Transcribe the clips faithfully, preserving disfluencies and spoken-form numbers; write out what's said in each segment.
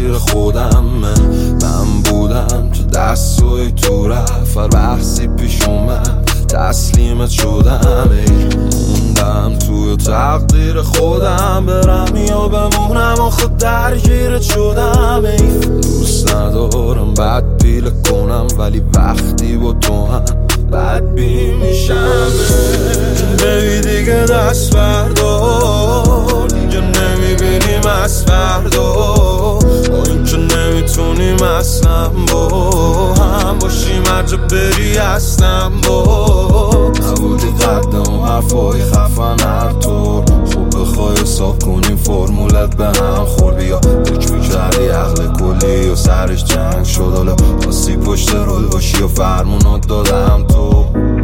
تقدیر خودمه. من بودم تو دستوی تو رفت هر بحثی پیش اومد تسلیمت شدم. ای موندم توی تقدیر خودم، برم یا بمونم آخه درگیرت شدم. ای دوست ندارم بد پیله کنم ولی وقتی با تو هم بد بی میشم. بیبی دیگه دست بردار، دیگه نمیبینیم از فردا، با این که نمیتونیم اصلا با هم باشیم هر جا بری هستم. با نبودی قدم و حرفای خفن هر طور، خب بخوای حساب کنیم فرمولت به هم خور. بیا فکر میکردی عقل کلی و سرش جنگ شد، حالا خواستی پشت رول باشی و فرمونات دادم تو.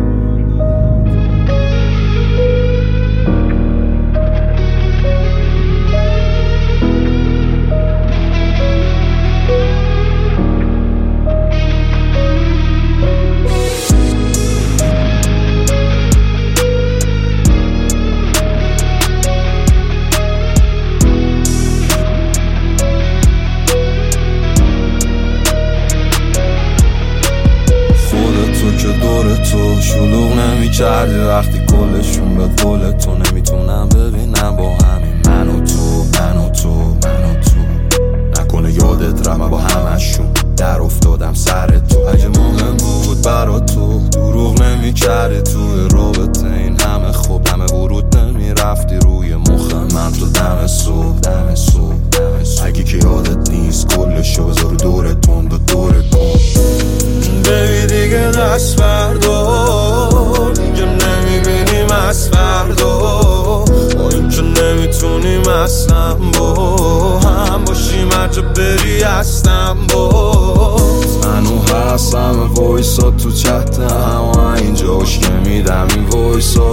که دور تو شلوغ نمی کردی وقتی کلشون به قول تو. نمیتونم ببینم با همین من و تو من و تو من و تو، نکنه یادت رمه با همشون در افتادم سر تو. اگه مهم بود برا تو دروغ نمی کردی توی رابطه این همه خوب، همه ورود نمی رفتی روی مخ من تو دم صبح دم صبح دم صبح. اگه که یادت نیست کلشو بذار دور تند و دور کن. بیبی دیگه دست بردار، دیگه نمیبینیم از فردا، با این که نمیتونیم اصلا با هم باشیم هر جا بری هستم. با منو هستم وایسا تو چتم و اینجاش که میدم این وایسا